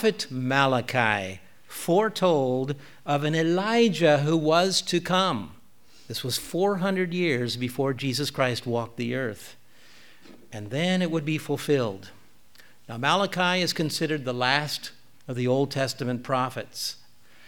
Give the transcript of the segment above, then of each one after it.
prophet Malachi foretold of an Elijah who was to come. This was 400 years before Jesus Christ walked the earth. And then it would be fulfilled. Now, Malachi is considered the last of the Old Testament prophets.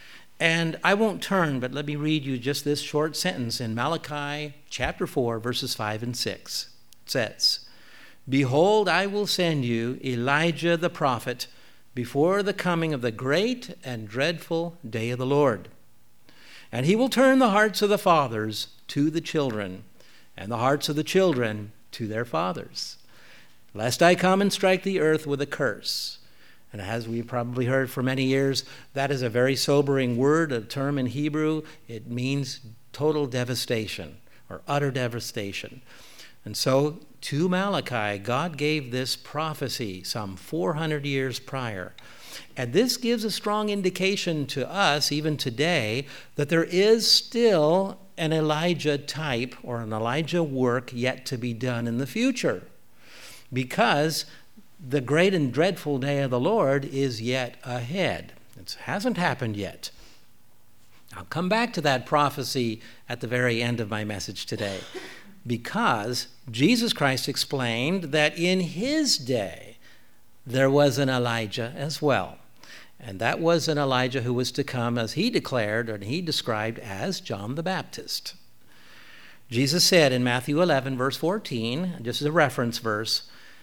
And I won't turn, but let me read you just this short sentence in Malachi chapter 4, verses 5 and 6. It says, "Behold, I will send you Elijah the prophet before the coming of the great and dreadful day of the Lord. And he will turn the hearts of the fathers to the children, and the hearts of the children to their fathers, lest I come and strike the earth with a curse." And as we probably heard for many years, that is a very sobering word, a term in Hebrew. It means total devastation or utter devastation. And so to Malachi, God gave this prophecy some 400 years prior. And this gives a strong indication to us, even today, that there is still an Elijah type or an Elijah work yet to be done in the future. Because the great and dreadful day of the Lord is yet ahead. It hasn't happened yet. I'll come back to that prophecy at the very end of my message today, because Jesus Christ explained that in his day there was an Elijah as well. And that was an Elijah who was to come, as he declared, and he described as John the Baptist. Jesus said in Matthew 11, verse 14, just as a reference verse,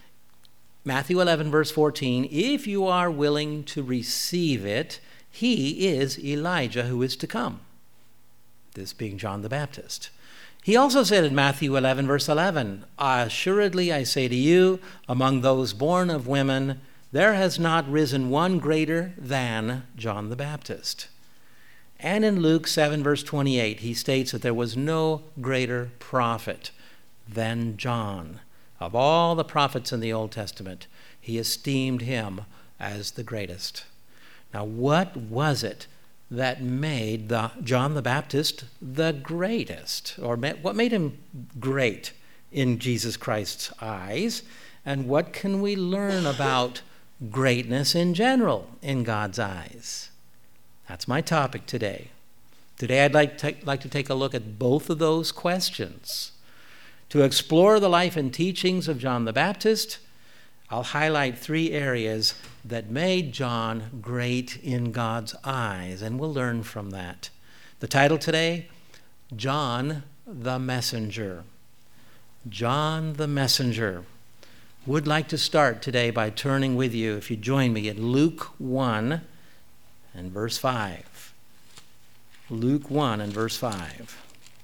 Matthew 11, verse 14, "If you are willing to receive it, he is Elijah who is to come." This being John the Baptist. He also said in Matthew 11, verse 11, "Assuredly I say to you, among those born of women, there has not risen one greater than John the Baptist." And in Luke 7, verse 28, he states that there was no greater prophet than John. Of all the prophets in the Old Testament, he esteemed him as the greatest. Now, what was it that made John the Baptist the greatest? Or what made him great in Jesus Christ's eyes? And what can we learn about greatness in general in God's eyes? That's my topic today. Today I'd like to take a look at both of those questions. To explore the life and teachings of John the Baptist, I'll highlight 3 areas that made John great in God's eyes, and we'll learn from that. The title today, John the Messenger. John the Messenger. Would like to start today by turning with you, if you join me, in Luke 1 and verse 5. Luke 1 and verse 5.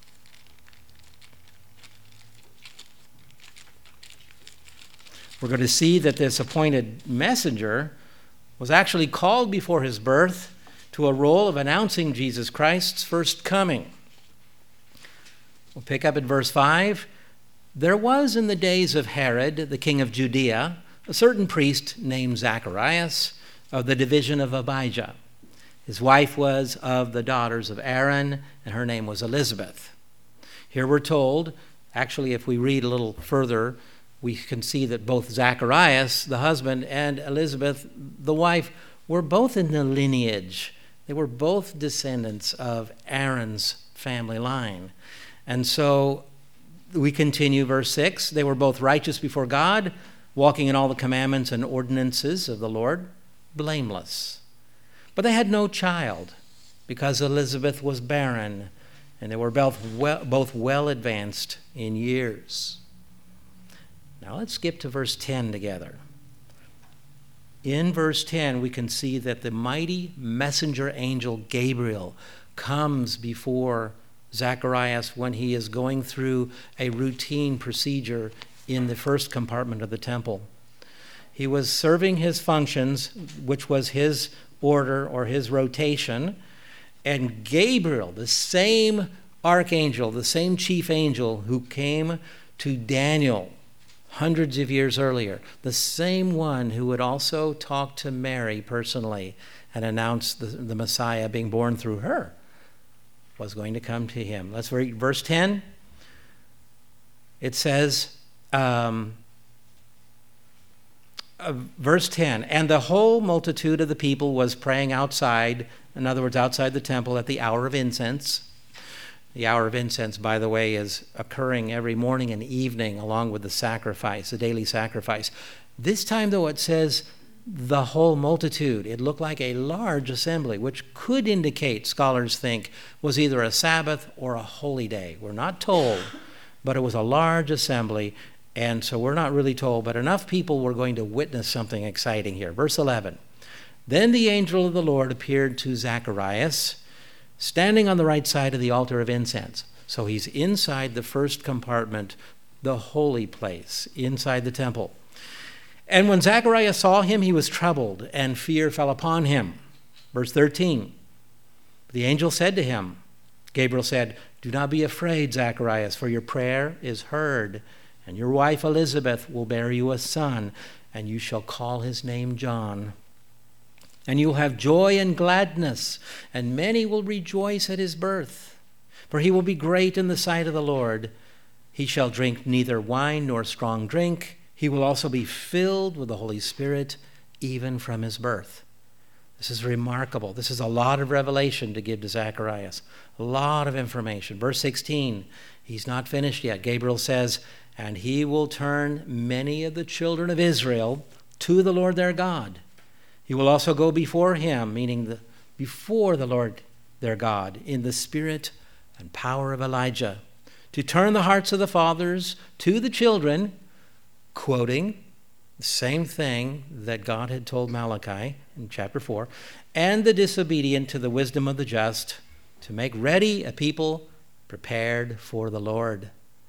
We're going to see that this appointed messenger was actually called before his birth to a role of announcing Jesus Christ's first coming. We'll pick up at verse 5. "There was in the days of Herod, the king of Judea, a certain priest named Zacharias of the division of Abijah. His wife was of the daughters of Aaron, and her name was Elizabeth." Here we're told, actually if we read a little further, we can see that both Zacharias, the husband, and Elizabeth, the wife, were both in the lineage. They were both descendants of Aaron's family line. And so we continue, verse 6. "They were both righteous before God, walking in all the commandments and ordinances of the Lord, blameless. But they had no child, because Elizabeth was barren, and they were both well advanced in years." Now let's skip to verse 10 together. In verse 10, we can see that the mighty messenger angel Gabriel comes before Zacharias when he is going through a routine procedure in the first compartment of the temple. He was serving his functions, which was his order or his rotation, and Gabriel, the same archangel, the same chief angel who came to Daniel hundreds of years earlier, the same one who would also talk to Mary personally and announce the Messiah being born through her, was going to come to him. Let's read verse 10. It says, verse 10, and the whole multitude of the people was praying outside, in other words, outside the temple at the hour of incense. The hour of incense, by the way, is occurring every morning and evening along with the sacrifice, the daily sacrifice. This time, though, it says the whole multitude. It looked like a large assembly, which could indicate, scholars think, was either a Sabbath or a holy day. We're not told, but it was a large assembly, and so we're not really told, but enough people were going to witness something exciting here. Verse 11, then the angel of the Lord appeared to Zacharias, standing on the right side of the altar of incense. So he's inside the first compartment, the holy place, inside the temple. And when Zacharias saw him, he was troubled, and fear fell upon him. Verse 13, the angel said to him, Gabriel said, do not be afraid, Zacharias, for your prayer is heard, and your wife Elizabeth will bear you a son, and you shall call his name John. And you will have joy and gladness, and many will rejoice at his birth. For he will be great in the sight of the Lord. He shall drink neither wine nor strong drink. He will also be filled with the Holy Spirit, even from his birth. This is remarkable. This is a lot of revelation to give to Zacharias. A lot of information. Verse 16, he's not finished yet. Gabriel says, and he will turn many of the children of Israel to the Lord their God. He will also go before him, meaning before the Lord their God, in the spirit and power of Elijah, to turn the hearts of the fathers to the children, quoting the same thing that God had told Malachi in chapter 4, and the disobedient to the wisdom of the just, to make ready a people prepared for the Lord.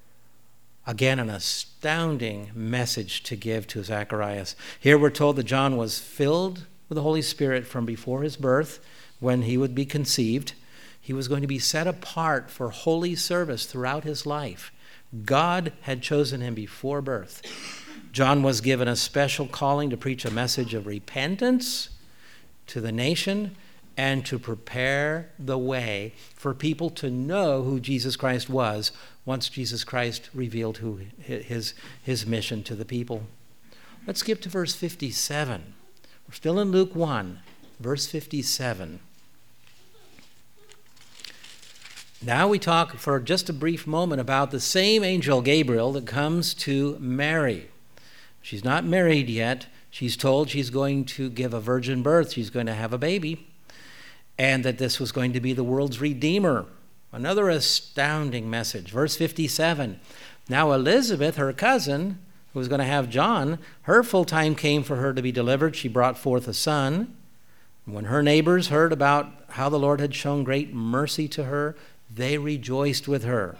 Again, an astounding message to give to Zacharias. Here we're told that John was filled with the Holy Spirit from before his birth, when he would be conceived. He was going to be set apart for holy service throughout his life. God had chosen him before birth. John was given a special calling to preach a message of repentance to the nation and to prepare the way for people to know who Jesus Christ was once Jesus Christ revealed who his mission to the people. Let's skip to verse 57. We're still in Luke 1, verse 57. Now we talk for just a brief moment about the same angel Gabriel that comes to Mary. She's not married yet. She's told she's going to give a virgin birth. She's going to have a baby. And that this was going to be the world's redeemer. Another astounding message. Verse 57. Now Elizabeth, her cousin, who was going to have John, her full time came for her to be delivered. She brought forth a son. When her neighbors heard about how the Lord had shown great mercy to her, they rejoiced with her.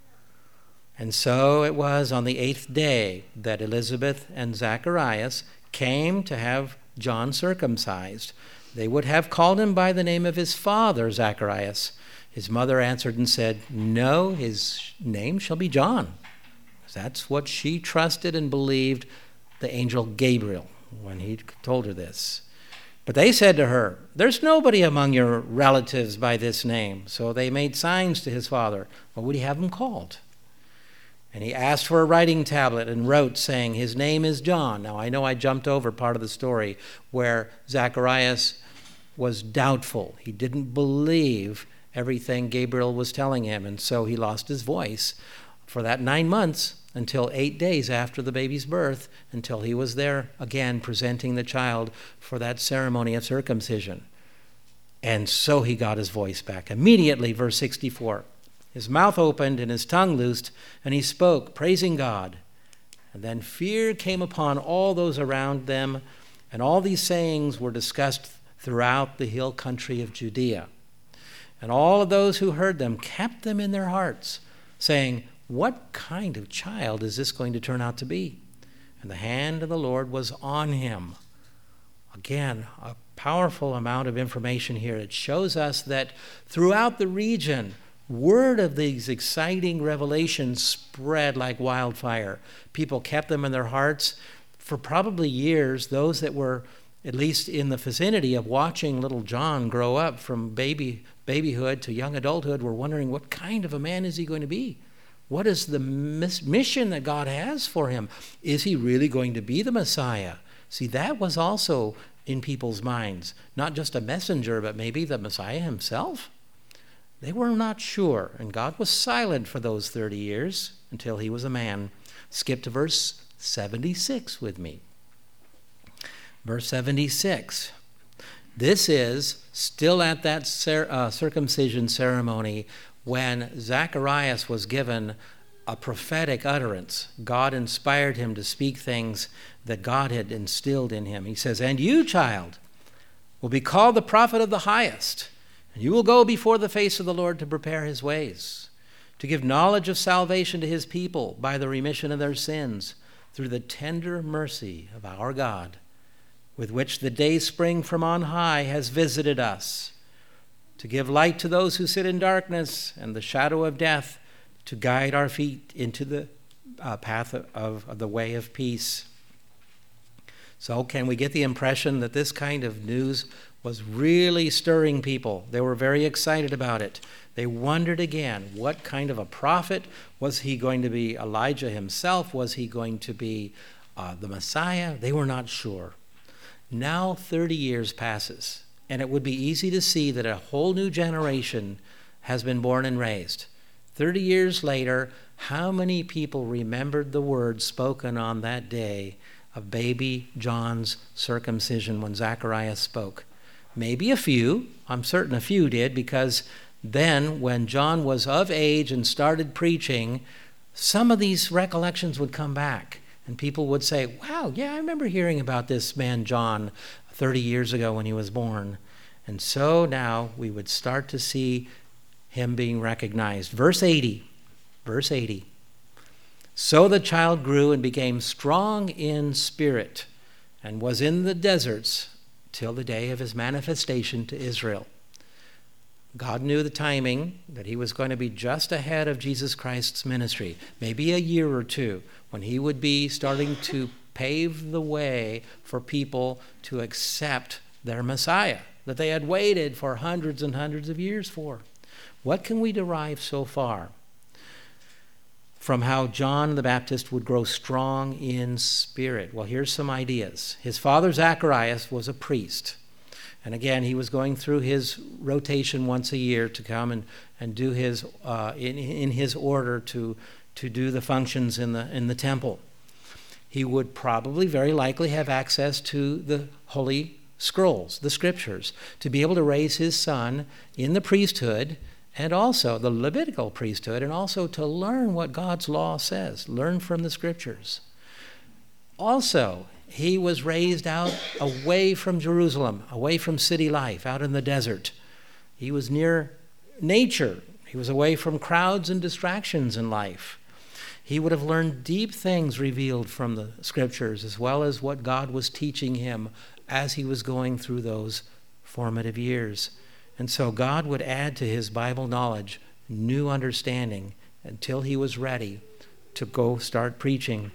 And so it was on the 8th day that Elizabeth and Zacharias came to have John circumcised. They would have called him by the name of his father, Zacharias. His mother answered and said, no, his name shall be John. That's what she trusted and believed the angel Gabriel when he told her this. But they said to her, there's nobody among your relatives by this name. So they made signs to his father. What would he have him called? And he asked for a writing tablet and wrote, saying, his name is John. Now, I know I jumped over part of the story where Zacharias was doubtful. He didn't believe everything Gabriel was telling him, and so he lost his voice for that 9 months until 8 days after the baby's birth, until he was there again presenting the child for that ceremony of circumcision. And so he got his voice back. Immediately, verse 64, his mouth opened and his tongue loosed, and he spoke, praising God. And then fear came upon all those around them, and all these sayings were discussed throughout the hill country of Judea. And all of those who heard them kept them in their hearts, saying, what kind of child is this going to turn out to be? And the hand of the Lord was on him. Again, a powerful amount of information here. It shows us that throughout the region, word of these exciting revelations spread like wildfire. People kept them in their hearts for probably years. Those that were at least in the vicinity of watching little John grow up from babyhood to young adulthood were wondering, what kind of a man is he going to be? What is the mission that God has for him? Is he really going to be the Messiah? See, that was also in people's minds, not just a messenger, but maybe the Messiah himself. They were not sure, and God was silent for those 30 years until he was a man. Skip to verse 76 with me. Verse 76. This is still at that circumcision ceremony when Zacharias was given a prophetic utterance. God inspired him to speak things that God had instilled in him. He says, "And you, child, will be called the prophet of the highest, and you will go before the face of the Lord to prepare his ways, to give knowledge of salvation to his people by the remission of their sins, through the tender mercy of our God, with which the day spring from on high has visited us, to give light to those who sit in darkness and the shadow of death, to guide our feet into the path of the way of peace." So can we get the impression that this kind of news was really stirring people? They were very excited about it. They wondered again, what kind of a prophet? Was he going to be Elijah himself? Was he going to be the Messiah? They were not sure. Now 30 years passes, and it would be easy to see that a whole new generation has been born and raised. 30 years later, how many people remembered the words spoken on that day of baby John's circumcision when Zacharias spoke? Maybe a few. I'm certain a few did, because then when John was of age and started preaching, some of these recollections would come back. And people would say, "Wow, yeah, I remember hearing about this man John 30 years ago when he was born." And so now we would start to see him being recognized. Verse 80. "So the child grew and became strong in spirit and was in the deserts till the day of his manifestation to Israel." God knew the timing, that he was going to be just ahead of Jesus Christ's ministry, maybe a year or two, when he would be starting to pave the way for people to accept their Messiah that they had waited for hundreds and hundreds of years for. What can we derive so far from how John the Baptist would grow strong in spirit? Well, here's some ideas. His father Zacharias was a priest. And again, he was going through his rotation once a year to come and do his in his order to do the functions in the temple. He would probably very likely have access to the Holy Scrolls, the Scriptures, to be able to raise his son in the priesthood and also the Levitical priesthood, and also to learn what God's law says, learn from the Scriptures. Also, he was raised out away from Jerusalem, away from city life, out in the desert. He was near nature. He was away from crowds and distractions in life. He would have learned deep things revealed from the Scriptures, as well as what God was teaching him as he was going through those formative years. And so God would add to his Bible knowledge new understanding until he was ready to go start preaching.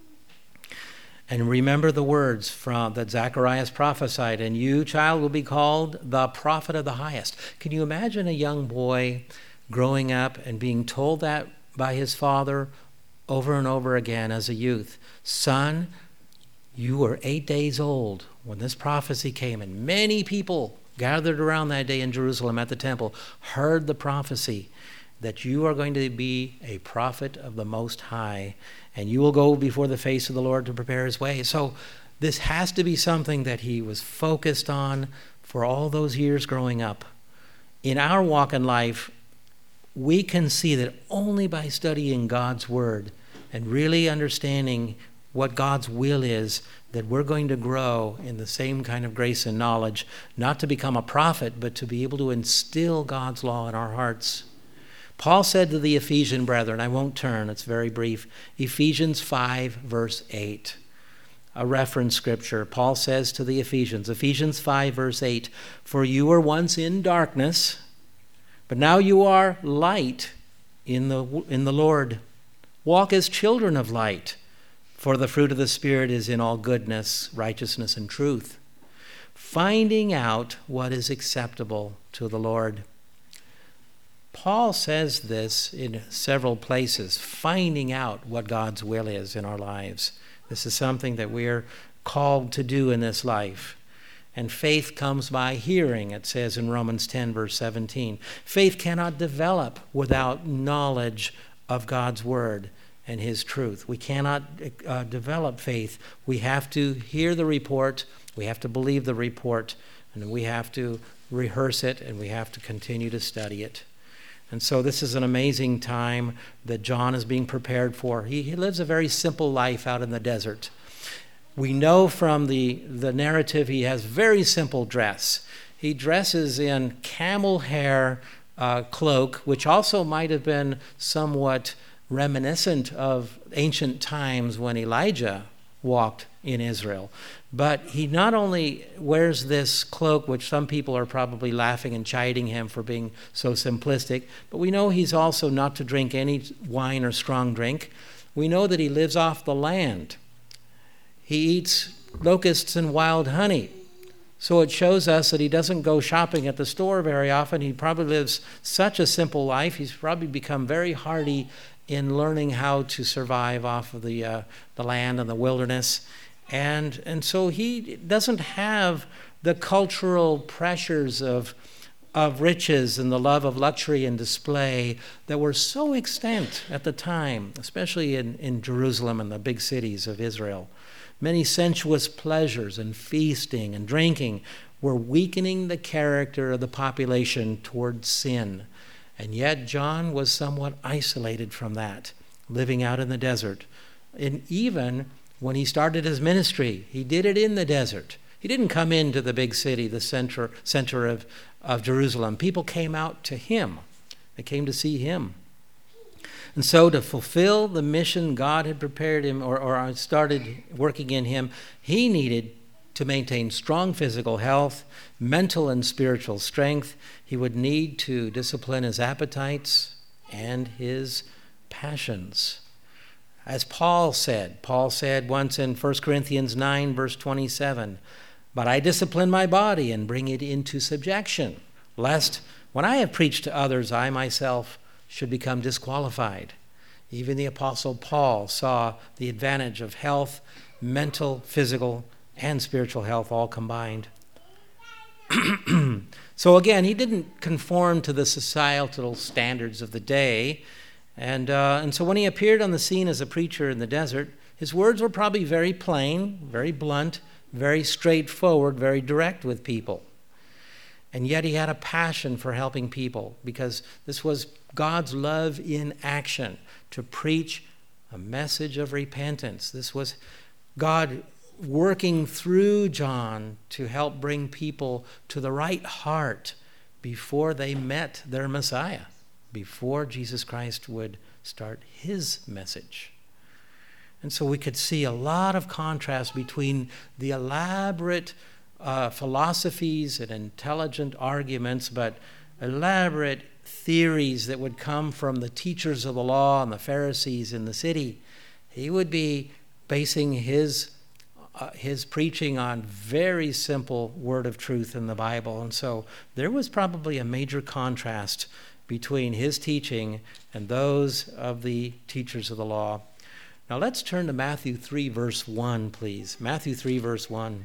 And remember the words that Zacharias prophesied, "And you, child, will be called the prophet of the highest." Can you imagine a young boy growing up and being told that by his father over and over again as a youth? "Son, you were 8 days old when this prophecy came, and many people gathered around that day in Jerusalem at the temple heard the prophecy that you are going to be a prophet of the Most High, and you will go before the face of the Lord to prepare his way." So this has to be something that he was focused on for all those years growing up. In our walk in life, we can see that only by studying God's Word and really understanding what God's will is, that we're going to grow in the same kind of grace and knowledge, not to become a prophet, but to be able to instill God's law in our hearts. Paul said to the Ephesian brethren, I won't turn, it's very brief, Ephesians 5, verse 8, a reference scripture. Paul says to the Ephesians, Ephesians 5, verse 8, "For you were once in darkness, but now you are light in the Lord. Walk as children of light, for the fruit of the Spirit is in all goodness, righteousness, and truth, finding out what is acceptable to the Lord." Paul says this in several places, finding out what God's will is in our lives. This is something that we're called to do in this life. And faith comes by hearing, it says in Romans 10, verse 17. Faith cannot develop without knowledge of God's word and his truth. We cannot develop faith. We have to hear the report, we have to believe the report, and we have to rehearse it, and we have to continue to study it. And so this is an amazing time that John is being prepared for. He lives a very simple life out in the desert. We know from the narrative he has very simple dress. He dresses in camel hair cloak, which also might have been somewhat reminiscent of ancient times when Elijah walked in Israel. But he not only wears this cloak, which some people are probably laughing and chiding him for being so simplistic, but we know he's also not to drink any wine or strong drink. We know that he lives off the land. He eats locusts and wild honey. So it shows us that he doesn't go shopping at the store very often. He probably lives such a simple life. He's probably become very hardy in learning how to survive off of the land and the wilderness. And so he doesn't have the cultural pressures of riches and the love of luxury and display that were so extant at the time, especially in Jerusalem and the big cities of Israel. Many sensuous pleasures and feasting and drinking were weakening the character of the population toward sin. And yet John was somewhat isolated from that, living out in the desert. And even when he started his ministry, he did it in the desert. He didn't come into the big city, the center of Jerusalem. People came out to him. They came to see him. And so to fulfill the mission God had prepared him or started working in him, he needed to maintain strong physical health, mental and spiritual strength. He would need to discipline his appetites and his passions. As Paul said once in 1 Corinthians 9, verse 27, "But I discipline my body and bring it into subjection, lest when I have preached to others, I myself should become disqualified." Even the Apostle Paul saw the advantage of health, mental, physical, and spiritual health all combined. So again, he didn't conform to the societal standards of the day. And so when he appeared on the scene as a preacher in the desert, his words were probably very plain, very blunt, very straightforward, very direct with people. And yet he had a passion for helping people because this was God's love in action, to preach a message of repentance. This was God working through John to help bring people to the right heart before they met their Messiah, before Jesus Christ would start his message. And so we could see a lot of contrast between the elaborate philosophies and intelligent arguments, but elaborate theories that would come from the teachers of the law and the Pharisees in the city. He would be basing his preaching on very simple word of truth in the Bible. And so there was probably a major contrast between his teaching and those of the teachers of the law. Now let's turn to Matthew 3, verse 1, please. Matthew 3, verse 1.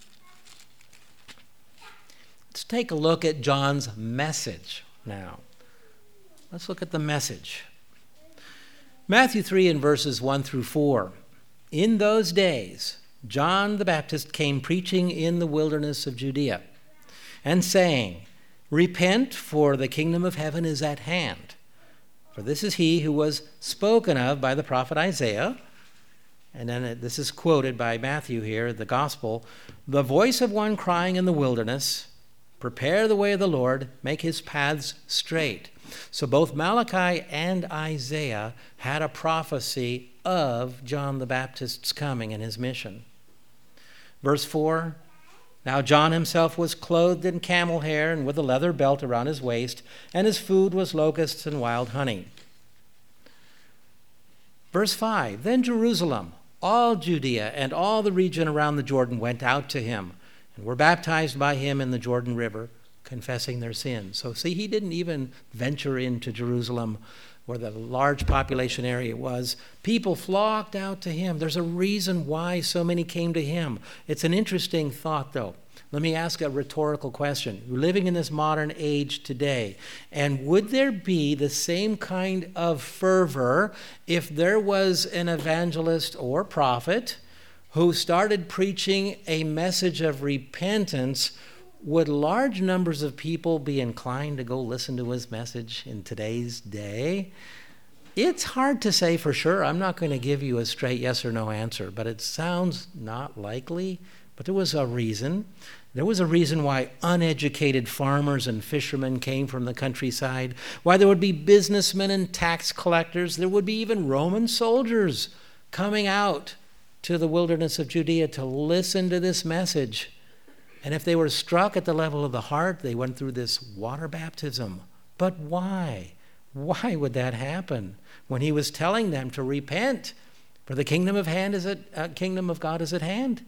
Let's take a look at John's message now. Let's look at the message. Matthew 3 in verses 1 through 4. "In those days, John the Baptist came preaching in the wilderness of Judea and saying, 'Repent, for the kingdom of heaven is at hand. For this is he who was spoken of by the prophet Isaiah.'" And then this is quoted by Matthew here, the gospel. "The voice of one crying in the wilderness, 'Prepare the way of the Lord, make his paths straight.'" So both Malachi and Isaiah had a prophecy of John the Baptist's coming and his mission. Verse 4, "Now John himself was clothed in camel hair and with a leather belt around his waist, and his food was locusts and wild honey." Verse 5, "Then Jerusalem, all Judea, and all the region around the Jordan went out to him and were baptized by him in the Jordan River, confessing their sins." So see, he didn't even venture into Jerusalem where the large population area was, people flocked out to him. There's a reason why so many came to him. It's an interesting thought, though. Let me ask a rhetorical question. We're living in this modern age today, and would there be the same kind of fervor if there was an evangelist or prophet who started preaching a message of repentance? Would large numbers of people be inclined to go listen to his message in today's day? It's hard to say for sure. I'm not going to give you a straight yes or no answer, but it sounds not likely. But there was a reason. There was a reason why uneducated farmers and fishermen came from the countryside, why there would be businessmen and tax collectors. There would be even Roman soldiers coming out to the wilderness of Judea to listen to this message. And if they were struck at the level of the heart, they went through this water baptism. But why? Why would that happen when he was telling them to repent? For the kingdom of God is at hand.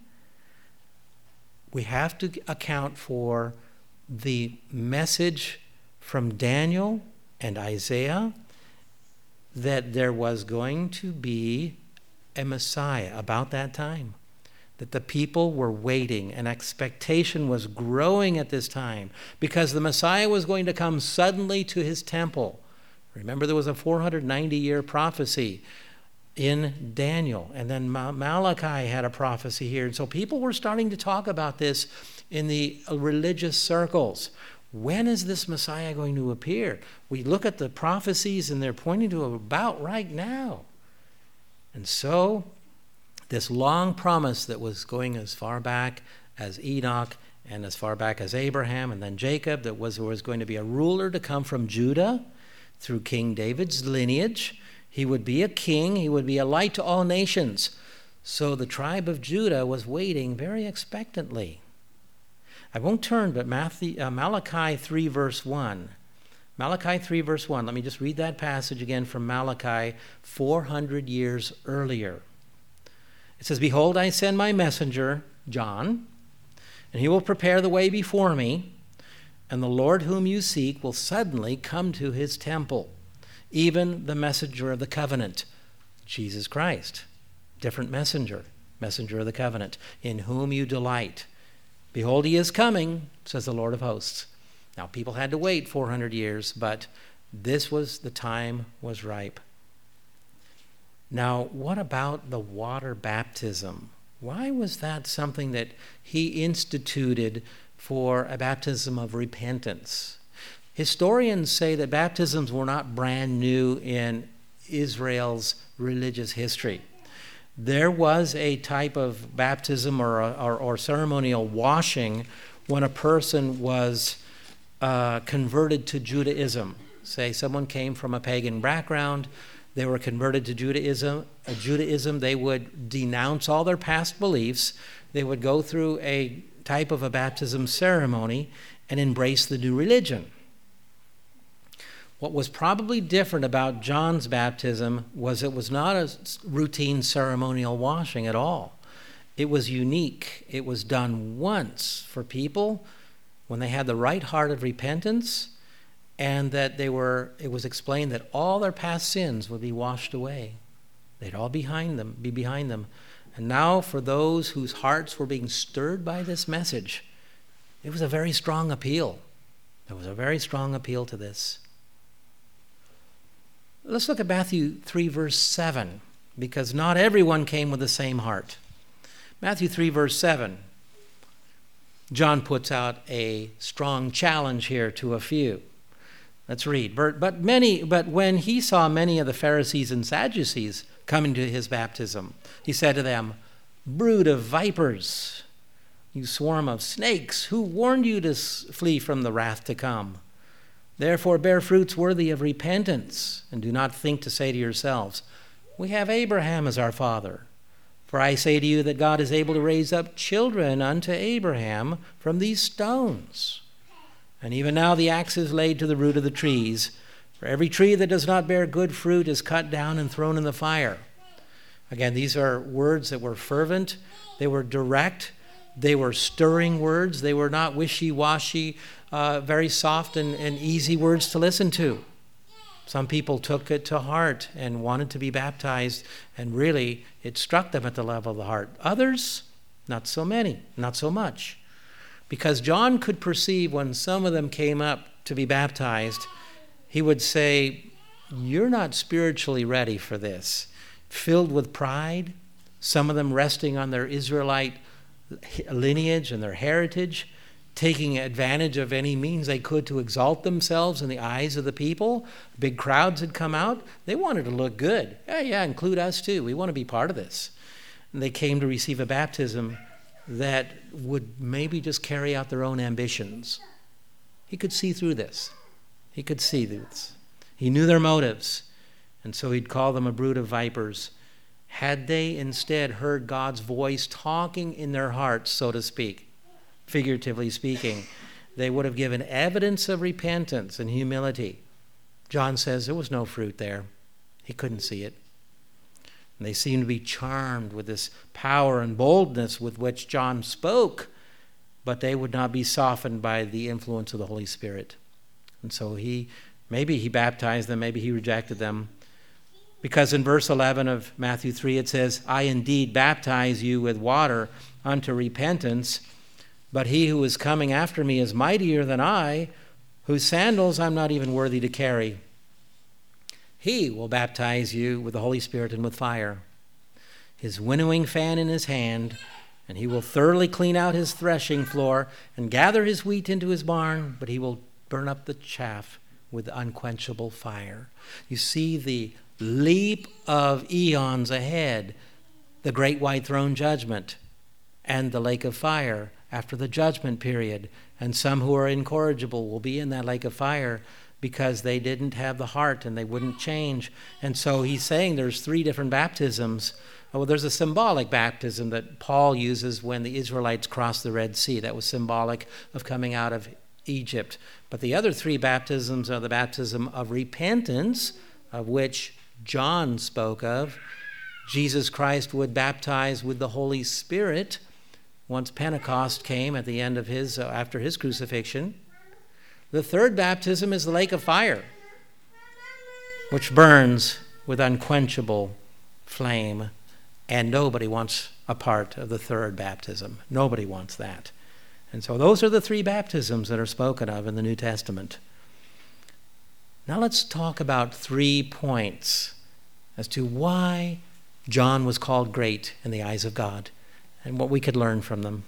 We have to account for the message from Daniel and Isaiah that there was going to be a Messiah about that time, that the people were waiting, and expectation was growing at this time because the Messiah was going to come suddenly to his temple. Remember, there was a 490-year prophecy in Daniel, and then Malachi had a prophecy here. And so people were starting to talk about this in the religious circles. When is this Messiah going to appear? We look at the prophecies and they're pointing to about right now. And so this long promise that was going as far back as Enoch and as far back as Abraham and then Jacob, that was going to be a ruler to come from Judah through King David's lineage. He would be a king. He would be a light to all nations. So the tribe of Judah was waiting very expectantly. I won't turn, but Malachi 3, verse 1. Malachi 3, verse 1. Let me just read that passage again from Malachi 400 years earlier. It says, "Behold, I send my messenger, John, and he will prepare the way before me, and the Lord whom you seek will suddenly come to his temple. Even the messenger of the covenant," Jesus Christ, different messenger of the covenant, "in whom you delight. Behold, he is coming, says the Lord of hosts." Now, people had to wait 400 years, but the time was ripe. Now, what about the water baptism? Why was that something that he instituted for a baptism of repentance? Historians say that baptisms were not brand new in Israel's religious history. There was a type of baptism or ceremonial washing when a person was converted to Judaism. Say someone came from a pagan background, they were converted to Judaism. They would denounce all their past beliefs. They would go through a type of a baptism ceremony and embrace the new religion. What was probably different about John's baptism was it was not a routine ceremonial washing at all. It was unique. It was done once for people when they had the right heart of repentance, and that it was explained that all their past sins would be washed away. They'd all be behind them. And now for those whose hearts were being stirred by this message, it was a very strong appeal. There was a very strong appeal to this. Let's look at Matthew 3, verse 7, because not everyone came with the same heart. Matthew 3, verse 7. John puts out a strong challenge here to a few. Let's read. But when he saw many of the Pharisees and Sadducees coming to his baptism, he said to them, "Brood of vipers, you swarm of snakes, who warned you to flee from the wrath to come? Therefore bear fruits worthy of repentance, and do not think to say to yourselves, 'We have Abraham as our father.' For I say to you that God is able to raise up children unto Abraham from these stones. And even now the axe is laid to the root of the trees. For every tree that does not bear good fruit is cut down and thrown in the fire." Again, these are words that were fervent. They were direct. They were stirring words. They were not wishy-washy, very soft and easy words to listen to. Some people took it to heart and wanted to be baptized, and really it struck them at the level of the heart. Others, not so many, not so much. Because John could perceive when some of them came up to be baptized, he would say, you're not spiritually ready for this. Filled with pride, some of them resting on their Israelite lineage and their heritage, taking advantage of any means they could to exalt themselves in the eyes of the people. Big crowds had come out. They wanted to look good. Yeah, include us too. We want to be part of this. And they came to receive a baptism that would maybe just carry out their own ambitions. He could see through this. He could see this. He knew their motives, and so he'd call them a brood of vipers. Had they instead heard God's voice talking in their hearts, so to speak, figuratively speaking, they would have given evidence of repentance and humility. John says there was no fruit there. He couldn't see it. And they seemed to be charmed with this power and boldness with which John spoke, but they would not be softened by the influence of the Holy Spirit. And so maybe he baptized them, maybe he rejected them. Because in verse 11 of Matthew 3 it says, I indeed baptize you with water unto repentance, but he who is coming after me is mightier than I, whose sandals I'm not even worthy to carry. He will baptize you with the Holy Spirit and with fire. His winnowing fan in his hand, and he will thoroughly clean out his threshing floor and gather his wheat into his barn, but he will burn up the chaff with unquenchable fire. You see the leap of eons ahead, the great white throne judgment and the lake of fire after the judgment period. And some who are incorrigible will be in that lake of fire because they didn't have the heart and they wouldn't change. And so he's saying there's 3 different baptisms. Well, there's a symbolic baptism that Paul uses when the Israelites crossed the Red Sea. That was symbolic of coming out of Egypt. But the other 3 baptisms are the baptism of repentance, of which John spoke of. Jesus Christ would baptize with the Holy Spirit once Pentecost came at the end of after his crucifixion. The 3rd baptism is the lake of fire, which burns with unquenchable flame, and nobody wants a part of the 3rd baptism. Nobody wants that. And so those are the 3 baptisms that are spoken of in the New Testament. Now let's talk about 3 points as to why John was called great in the eyes of God and what we could learn from them.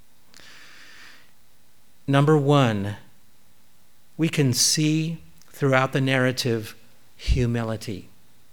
Number 1, we can see throughout the narrative humility.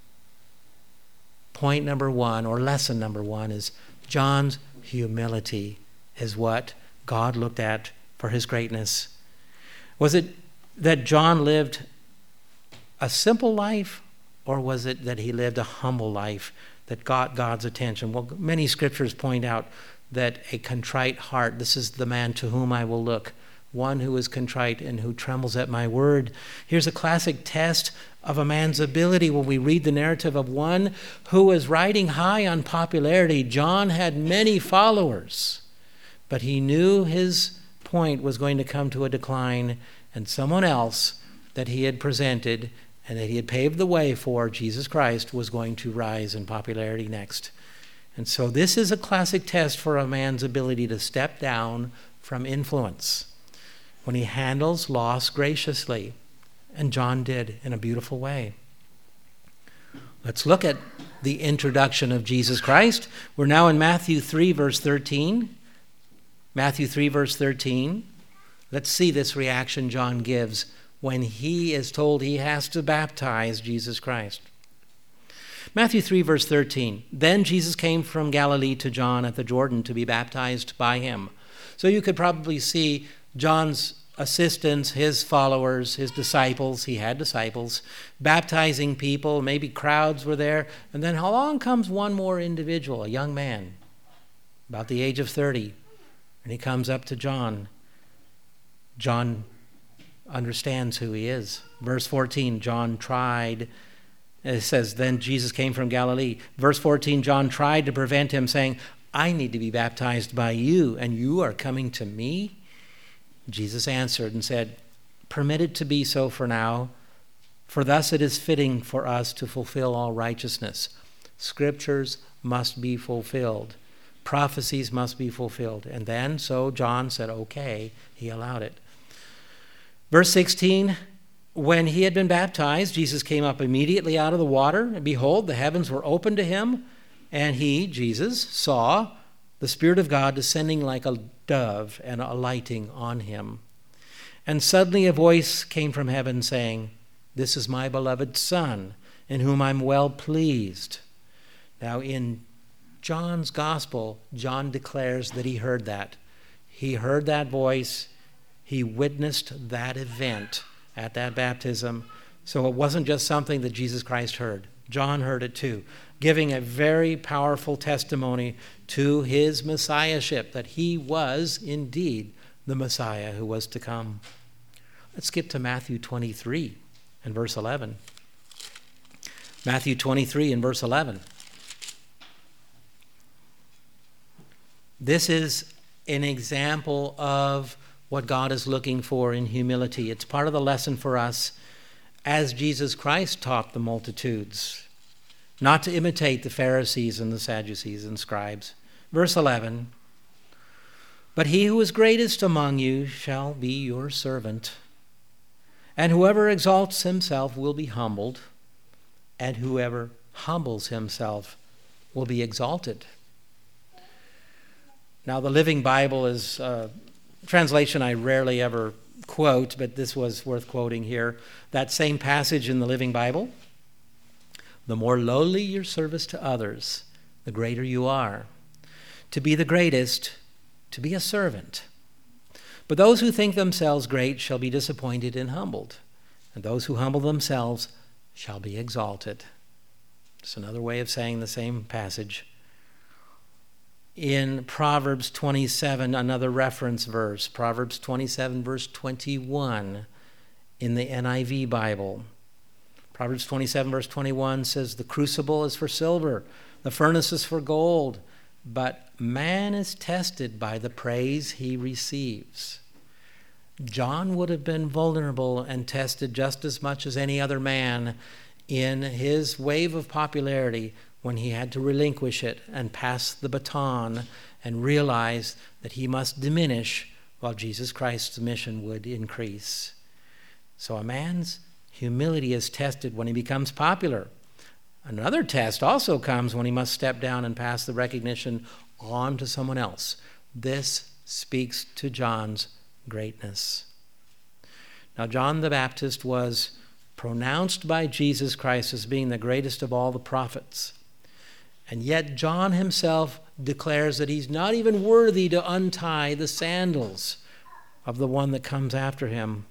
Point number 1, or lesson number 1, is John's humility is what God looked at for his greatness. Was it that John lived a simple life, or was it that he lived a humble life that got God's attention? Well, many scriptures point out that a contrite heart, this is the man to whom I will look, one who is contrite and who trembles at my word. Here's a classic test of a man's ability when we read the narrative of one who was riding high on popularity. John had many followers, but he knew his point was going to come to a decline, and someone else that he had presented and that he had paved the way for, Jesus Christ, was going to rise in popularity next. And so this is a classic test for a man's ability to step down from influence when he handles loss graciously. And John did in a beautiful way. Let's look at the introduction of Jesus Christ. We're now in Matthew 3, verse 13. Matthew 3, verse 13. Let's see this reaction John gives when he is told he has to baptize Jesus Christ. Matthew 3, verse 13. Then Jesus came from Galilee to John at the Jordan to be baptized by him. So you could probably see John's assistants, his followers, his disciples, he had disciples, baptizing people, maybe crowds were there. And then along comes one more individual, a young man, about the age of 30. And he comes up to John. John understands who he is. Verse 14, John tried. It says, then Jesus came from Galilee. Verse 14, John tried to prevent him, saying, I need to be baptized by you, and you are coming to me? Jesus answered and said, permit it to be so for now, For thus it is fitting for us to fulfill all righteousness. Scriptures must be fulfilled. Prophecies must be fulfilled. And then, so John said, okay, he allowed it. Verse 16, when he had been baptized, Jesus came up immediately out of the water, and behold, the heavens were opened to him, and he, Jesus, saw the Spirit of God descending like a dove and alighting on him. And suddenly a voice came from heaven saying, "This is my beloved Son, in whom I'm well pleased." Now in John's gospel, John declares that he heard that. He heard that voice. He witnessed that event at that baptism. So it wasn't just something that Jesus Christ heard. John heard it too, giving a very powerful testimony to his messiahship, that he was indeed the Messiah who was to come. Let's skip to Matthew 23 and verse 11. Matthew 23 and verse 11. This is an example of what God is looking for in humility. It's part of the lesson for us as Jesus Christ taught the multitudes, not to imitate the Pharisees and the Sadducees and scribes. Verse 11, "But he who is greatest among you shall be your servant. And whoever exalts himself will be humbled, and whoever humbles himself will be exalted." Now, the Living Bible is a translation I rarely ever quote, but this was worth quoting here. That same passage in the Living Bible: "The more lowly your service to others, the greater you are. To be the greatest, to be a servant. But those who think themselves great shall be disappointed and humbled, and those who humble themselves shall be exalted." It's another way of saying the same passage. In Proverbs 27, another reference verse, Proverbs 27, verse 21 in the NIV Bible. Proverbs 27, verse 21 says, "The crucible is for silver, the furnace is for gold, but man is tested by the praise he receives." John would have been vulnerable and tested just as much as any other man in his wave of popularity when he had to relinquish it and pass the baton and realize that he must diminish while Jesus Christ's mission would increase. So a man's humility is tested when he becomes popular. Another test also comes when he must step down and pass the recognition on to someone else. This speaks to John's greatness. Now, John the Baptist was pronounced by Jesus Christ as being the greatest of all the prophets. And yet John himself declares that he's not even worthy to untie the sandals of the one that comes after him.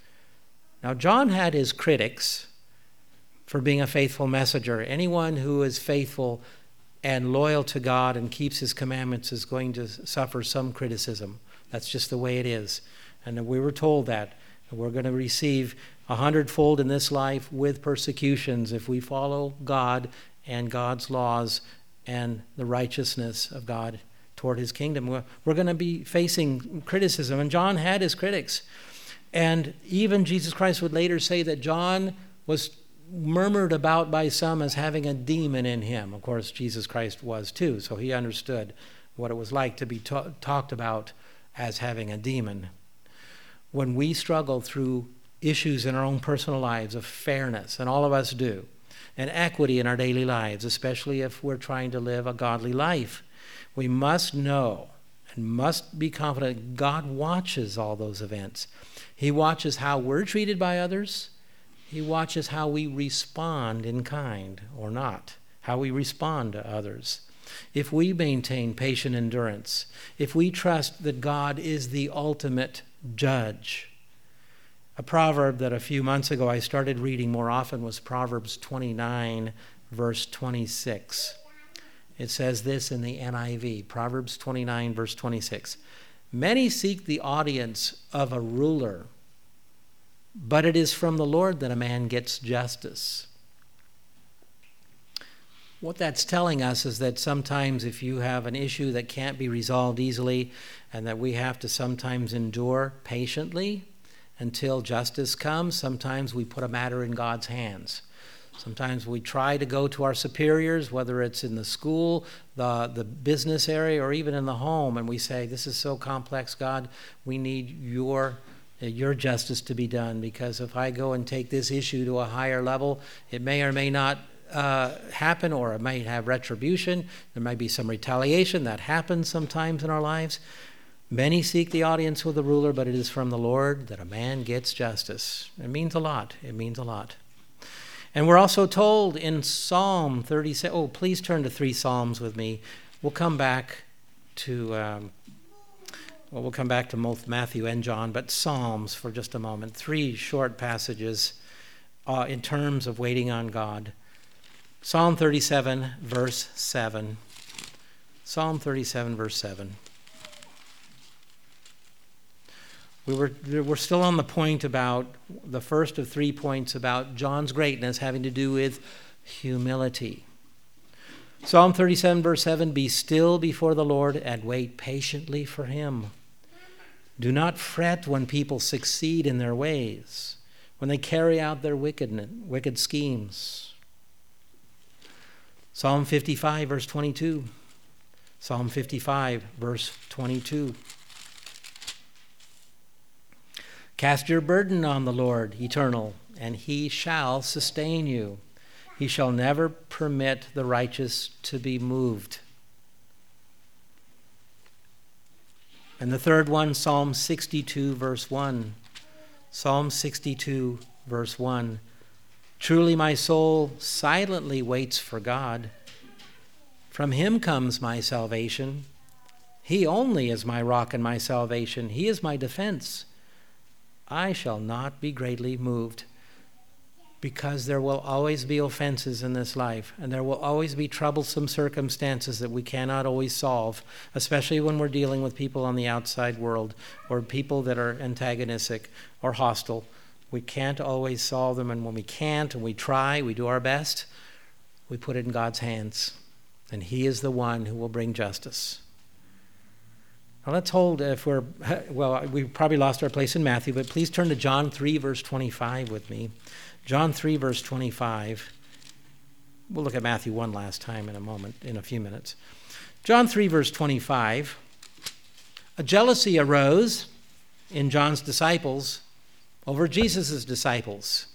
Now, John had his critics for being a faithful messenger. Anyone who is faithful and loyal to God and keeps his commandments is going to suffer some criticism. That's just the way it is. And we were told that. We're going to receive 100-fold in this life with persecutions if we follow God and God's laws and the righteousness of God toward his kingdom. We're going to be facing criticism. And John had his critics. And even Jesus Christ would later say that John was murmured about by some as having a demon in him. Of course, Jesus Christ was too, so he understood what it was like to be talked about as having a demon. When we struggle through issues in our own personal lives of fairness, and all of us do, and equity in our daily lives, especially if we're trying to live a godly life, we must know and must be confident God watches all those events. He watches how we're treated by others. He watches how we respond in kind or not, how we respond to others. If we maintain patient endurance, if we trust that God is the ultimate judge. A proverb that a few months ago I started reading more often was Proverbs 29, verse 26. It says this in the NIV, Proverbs 29, verse 26. "Many seek the audience of a ruler, but it is from the Lord that a man gets justice." What that's telling us is that sometimes if you have an issue that can't be resolved easily and that we have to sometimes endure patiently, until justice comes. Sometimes we put a matter in God's hands. Sometimes we try to go to our superiors, whether it's in the school, the business area, or even in the home, and we say, this is so complex, God, we need your justice to be done, because if I go and take this issue to a higher level, it may or may not happen, or it may have retribution. There might be some retaliation. That happens sometimes in our lives. Many seek the audience with the ruler, but it is from the Lord that a man gets justice. It means a lot. It means a lot. And we're also told in Psalm 37, please turn to 3 Psalms with me. We'll come back to both Matthew and John, but Psalms for just a moment. 3 short passages in terms of waiting on God. Psalm 37, verse 7. Psalm 37, verse 7. We're still on the point about the first of 3 points about John's greatness having to do with humility. Psalm 37, verse 7, be still before the Lord and wait patiently for him. Do not fret when people succeed in their ways, when they carry out their wicked schemes. Psalm 55, verse 22. Psalm 55, verse 22. Cast your burden on the Lord, eternal, and he shall sustain you. He shall never permit the righteous to be moved. And the third one, Psalm 62, verse 1. Psalm 62, verse 1. Truly my soul silently waits for God. From him comes my salvation. He only is my rock and my salvation. He is my defense. I shall not be greatly moved, because there will always be offenses in this life, and there will always be troublesome circumstances that we cannot always solve, especially when we're dealing with people on the outside world or people that are antagonistic or hostile. We can't always solve them, and when we can't and we try, we do our best, we put it in God's hands, and he is the one who will bring justice. Now let's hold, we probably lost our place in Matthew, but please turn to John 3, verse 25 with me. John 3, verse 25. We'll look at Matthew 1 last time in a few minutes. John 3, verse 25. A jealousy arose in John's disciples over Jesus' disciples.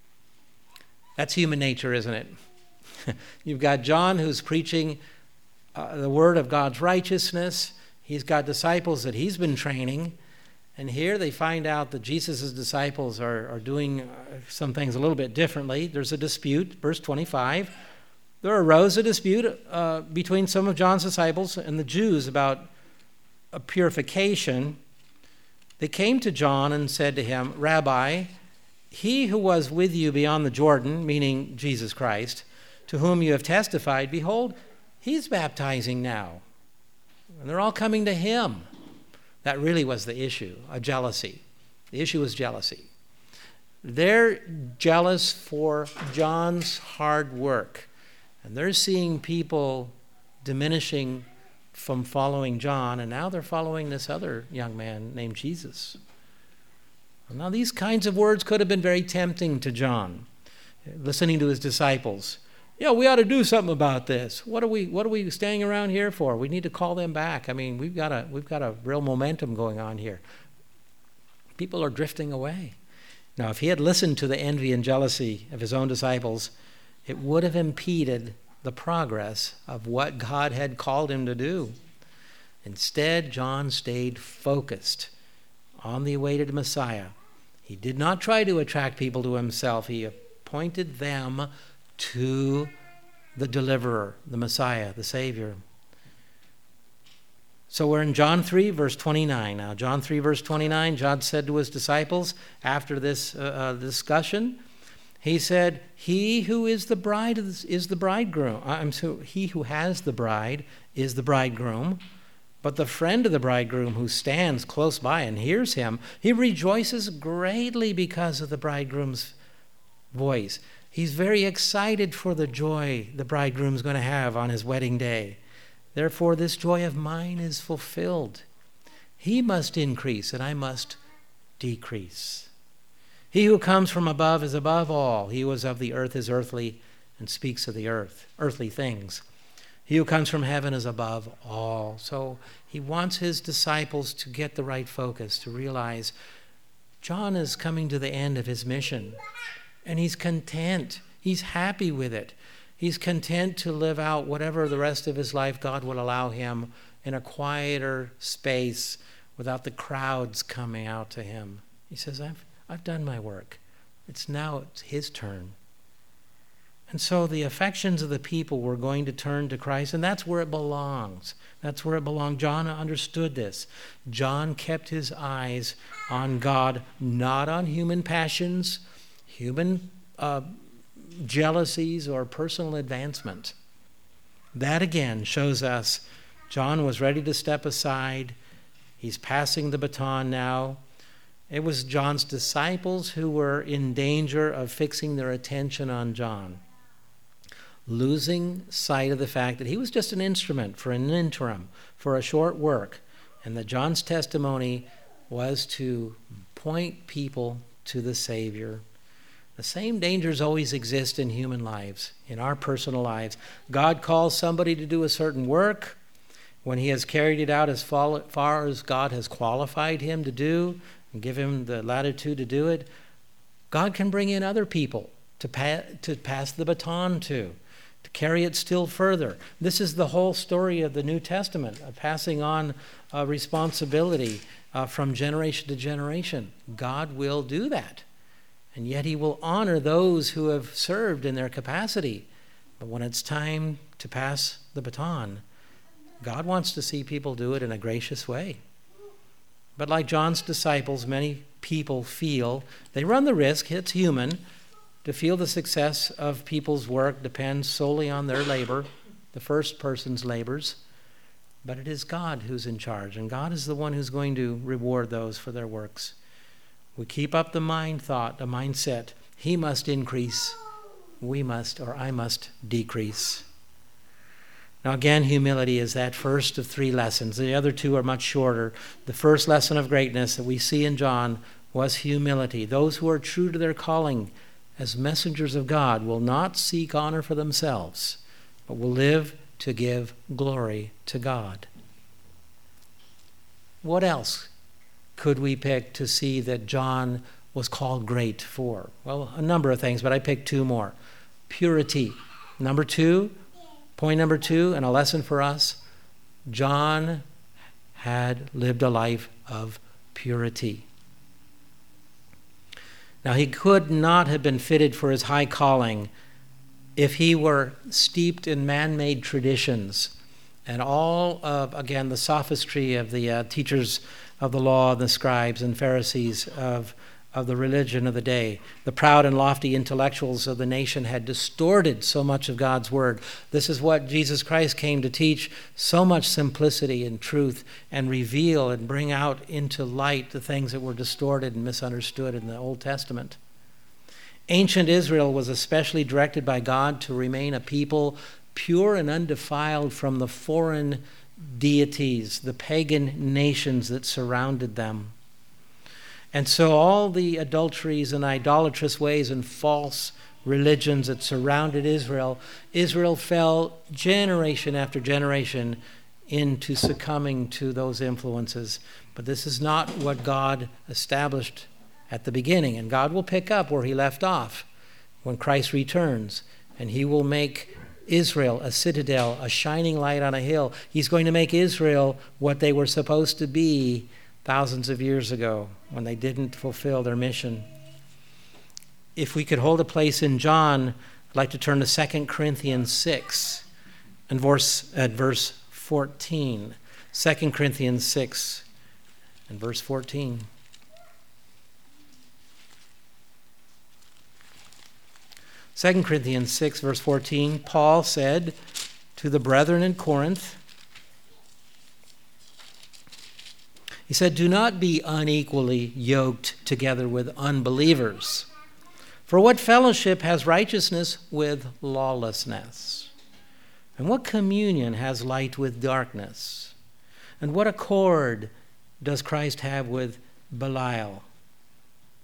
That's human nature, isn't it? You've got John who's preaching the word of God's righteousness. He's got disciples that he's been training, and here they find out that Jesus' disciples are doing some things a little bit differently. There's a dispute, verse 25. There arose a dispute between some of John's disciples and the Jews about a purification. They came to John and said to him, Rabbi, he who was with you beyond the Jordan, meaning Jesus Christ, to whom you have testified, behold, he's baptizing now. And they're all coming to him. That really was the issue, a jealousy. The issue was jealousy. They're jealous for John's hard work. And they're seeing people diminishing from following John, and now they're following this other young man named Jesus. Now these kinds of words could have been very tempting to John, listening to his disciples. Yeah, we ought to do something about this. What are we staying around here for? We need to call them back. I mean, we've got a real momentum going on here. People are drifting away. Now, if he had listened to the envy and jealousy of his own disciples, it would have impeded the progress of what God had called him to do. Instead, John stayed focused on the awaited Messiah. He did not try to attract people to himself. He pointed them to the deliverer, the Messiah, the Savior. So we're in John 3, verse 29. Now, John 3, verse 29, John said to his disciples after this discussion, he said, he who is the bride is the bridegroom. He who has the bride is the bridegroom. But the friend of the bridegroom who stands close by and hears him, he rejoices greatly because of the bridegroom's voice. He's very excited for the joy the bridegroom's going to have on his wedding day. Therefore, this joy of mine is fulfilled. He must increase and I must decrease. He who comes from above is above all. He who is of the earth is earthly and speaks of the earth, earthly things. He who comes from heaven is above all. So he wants his disciples to get the right focus, to realize John is coming to the end of his mission, and he's content. He's happy with it. He's content to live out whatever the rest of his life God will allow him in a quieter space without the crowds coming out to him. He says, I've done my work. It's his turn. And so the affections of the people were going to turn to Christ, and that's where it belongs. That's where it belonged. John understood this. John kept his eyes on God, not on human passions, human jealousies, or personal advancement. That again shows us John was ready to step aside. He's passing the baton now. It was John's disciples who were in danger of fixing their attention on John, losing sight of the fact that he was just an instrument for an interim, for a short work, and that John's testimony was to point people to the Savior. The same dangers always exist in human lives, in our personal lives. God calls somebody to do a certain work. When he has carried it out as far as God has qualified him to do and give him the latitude to do it, God can bring in other people to pass the baton to carry it still further. This is the whole story of the New Testament, passing on responsibility from generation to generation. God will do that. And yet he will honor those who have served in their capacity. But when it's time to pass the baton, God wants to see people do it in a gracious way. But like John's disciples, many people feel they run the risk, it's human, to feel the success of people's work depends solely on their labor, the first person's labors. But it is God who's in charge, and God is the one who's going to reward those for their works. We keep up the mindset. He must increase, I must decrease. Now again, humility is that first of three lessons. The other two are much shorter. The first lesson of greatness that we see in John was humility. Those who are true to their calling as messengers of God will not seek honor for themselves, but will live to give glory to God. What else could we pick to see that John was called great for? Well, a number of things, but I picked two more. Purity. Point number two, and a lesson for us, John had lived a life of purity. Now, he could not have been fitted for his high calling if he were steeped in man-made traditions and all of, again, the sophistry of the teachers of the law, the scribes and Pharisees of the religion of the day. The proud and lofty intellectuals of the nation had distorted so much of God's word. This is what Jesus Christ came to teach, so much simplicity and truth, and reveal and bring out into light the things that were distorted and misunderstood in the Old Testament. Ancient Israel was especially directed by God to remain a people pure and undefiled from the foreign deities, the pagan nations that surrounded them. And so all the adulteries and idolatrous ways and false religions that surrounded Israel fell generation after generation into succumbing to those influences. But this is not what God established at the beginning. And God will pick up where he left off when Christ returns. And he will make Israel a citadel, a shining light on a hill. He's going to make Israel what they were supposed to be thousands of years ago when they didn't fulfill their mission. If we could hold a place in John, I'd like to turn to 2 Corinthians 6 and verse 14. 2 Corinthians 6 and verse 14. 2 Corinthians 6, verse 14, Paul said to the brethren in Corinth, he said, "Do not be unequally yoked together with unbelievers. For what fellowship has righteousness with lawlessness? And what communion has light with darkness? And what accord does Christ have with Belial?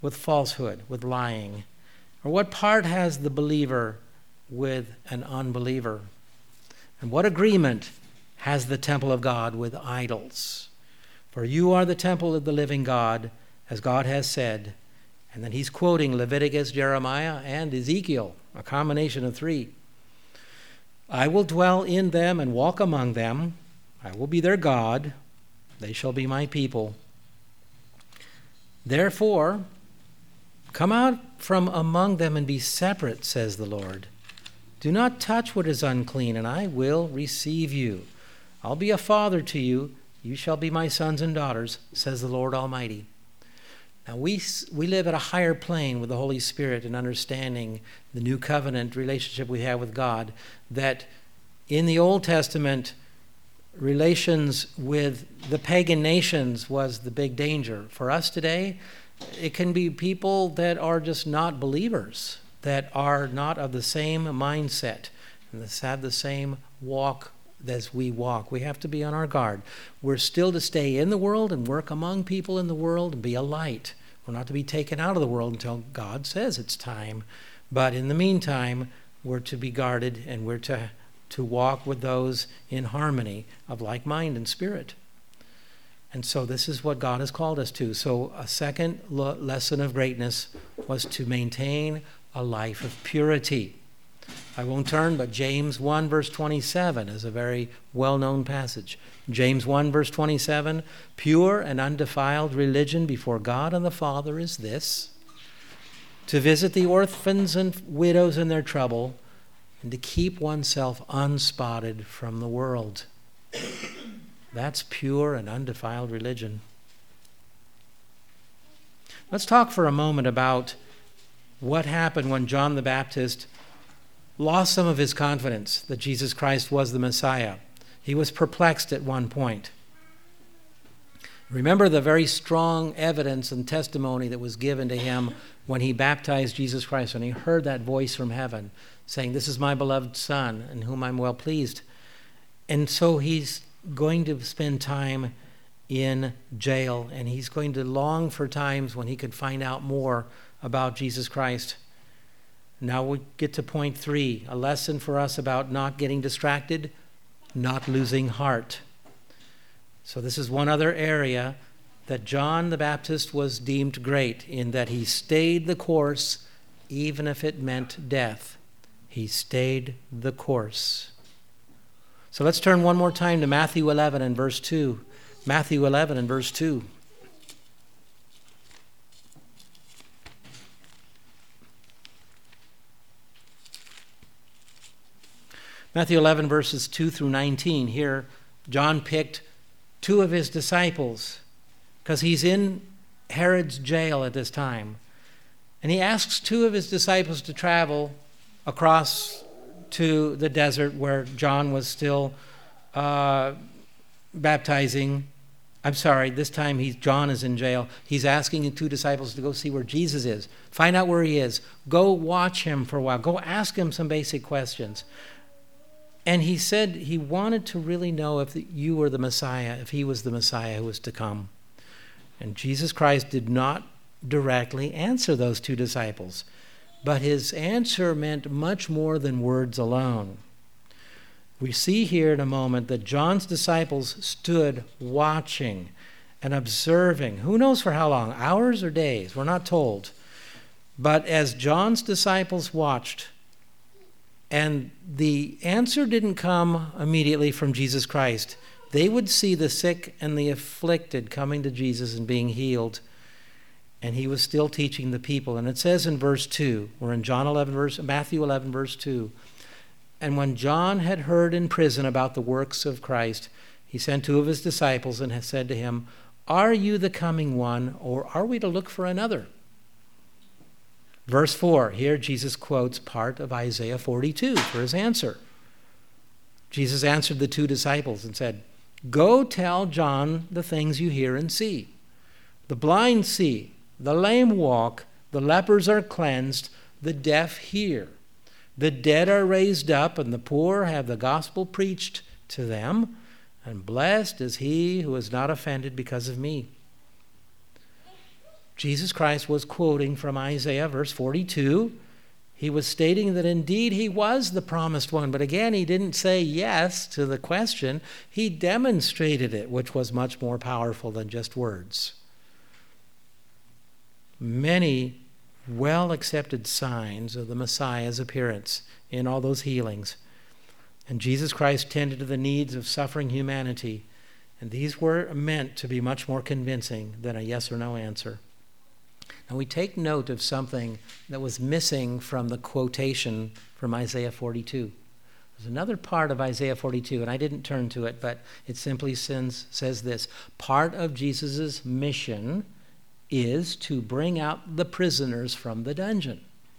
with falsehood, with lying? Or what part has the believer with an unbeliever? And what agreement has the temple of God with idols? For you are the temple of the living God, as God has said. And then he's quoting Leviticus, Jeremiah, and Ezekiel, a combination of three. I will dwell in them and walk among them. I will be their God. They shall be my people. Therefore, come out from among them and be separate, says the Lord. Do not touch what is unclean, and I will receive you. I'll be a father to you. You shall be my sons and daughters, says the Lord Almighty. Now we live at a higher plane with the Holy Spirit in understanding the new covenant relationship we have with God, that in the Old Testament, relations with the pagan nations was the big danger. For us today, it can be people that are just not believers, that are not of the same mindset, and that have the same walk as we walk. We have to be on our guard. We're still to stay in the world and work among people in the world and be a light. We're not to be taken out of the world until God says it's time. But in the meantime, we're to be guarded, and we're to walk with those in harmony of like mind and spirit. And so this is what God has called us to. So a second lesson of greatness was to maintain a life of purity. I won't turn, but James 1 verse 27 is a very well-known passage. James 1 verse 27, pure and undefiled religion before God and the Father is this, to visit the orphans and widows in their trouble, and to keep oneself unspotted from the world. That's pure and undefiled religion. Let's talk for a moment about what happened when John the Baptist lost some of his confidence that Jesus Christ was the Messiah. He was perplexed at one point. Remember the very strong evidence and testimony that was given to him when he baptized Jesus Christ, when he heard that voice from heaven saying, "This is my beloved Son, in whom I'm well pleased." And so he's going to spend time in jail, and he's going to long for times when he could find out more about Jesus Christ. Now we get to point 3, a lesson for us about not getting distracted, not losing heart. So this is one other area that John the Baptist was deemed great in, that he stayed the course even if it meant death. He stayed the course. So let's turn one more time to Matthew 11 and verse 2. Matthew 11 and verse 2. Matthew 11 verses 2 through 19. Here, John picked 2 of his disciples because he's in Herod's jail at this time. And he asks 2 of his disciples to travel across to the desert where John was still baptizing. I'm sorry, this time John is in jail. He's asking the 2 disciples to go see where Jesus is. Find out where he is. Go watch him for a while. Go ask him some basic questions. And he said he wanted to really know if you were the Messiah, if he was the Messiah who was to come. And Jesus Christ did not directly answer those 2 disciples. But his answer meant much more than words alone. We see here in a moment that John's disciples stood watching and observing. Who knows for how long? Hours or days? We're not told. But as John's disciples watched, and the answer didn't come immediately from Jesus Christ, they would see the sick and the afflicted coming to Jesus and being healed. And he was still teaching the people. And it says in verse 2, we're in Matthew 11, verse 2. And when John had heard in prison about the works of Christ, he sent 2 of his disciples and has said to him, "Are you the coming one, or are we to look for another?" Verse 4, here Jesus quotes part of Isaiah 42 for his answer. Jesus answered the 2 disciples and said, "Go tell John the things you hear and see. The blind see, the lame walk, the lepers are cleansed, the deaf hear. The dead are raised up, and the poor have the gospel preached to them. And blessed is he who is not offended because of me." Jesus Christ was quoting from Isaiah verse 42. He was stating that indeed he was the promised one. But again, he didn't say yes to the question. He demonstrated it, which was much more powerful than just words. Many well-accepted signs of the Messiah's appearance in all those healings. And Jesus Christ tended to the needs of suffering humanity. And these were meant to be much more convincing than a yes or no answer. And we take note of something that was missing from the quotation from Isaiah 42. There's another part of Isaiah 42, and I didn't turn to it, but it simply says this: part of Jesus' mission is to bring out the prisoners from the dungeon.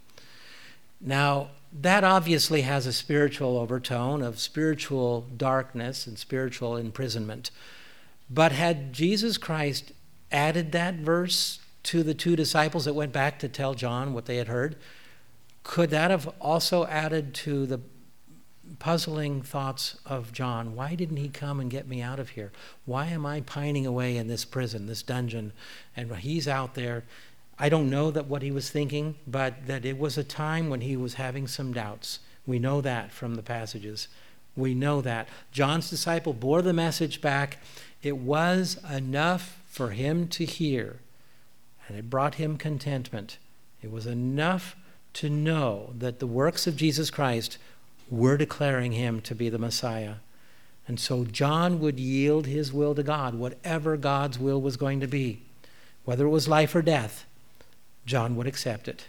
Now, that obviously has a spiritual overtone of spiritual darkness and spiritual imprisonment. But had Jesus Christ added that verse to the two disciples that went back to tell John what they had heard, could that have also added to the puzzling thoughts of John? Why didn't he come and get me out of here? Why am I pining away in this prison, this dungeon, and he's out there? I don't know that what he was thinking, but that it was a time when he was having some doubts. We know that from the passages. We know that. John's disciple bore the message back. It was enough for him to hear, and it brought him contentment. It was enough to know that the works of Jesus Christ were declaring him to be the Messiah. And so John would yield his will to God, whatever God's will was going to be. Whether it was life or death, John would accept it.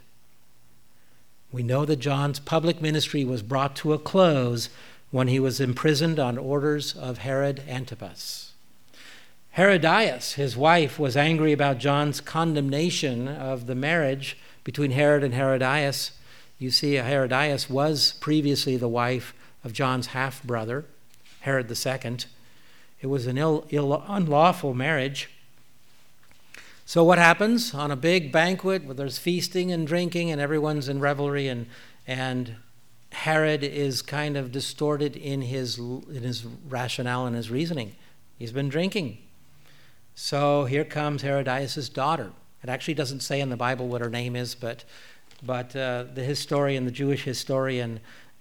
We know that John's public ministry was brought to a close when he was imprisoned on orders of Herod Antipas. Herodias, his wife, was angry about John's condemnation of the marriage between Herod and Herodias. You see, Herodias was previously the wife of John's half-brother, Herod II. It was an unlawful marriage. So what happens? On a big banquet where there's feasting and drinking and everyone's in revelry, and Herod is kind of distorted in his rationale and his reasoning. He's been drinking. So here comes Herodias' daughter. It actually doesn't say in the Bible what her name is, but the historian, the Jewish historian,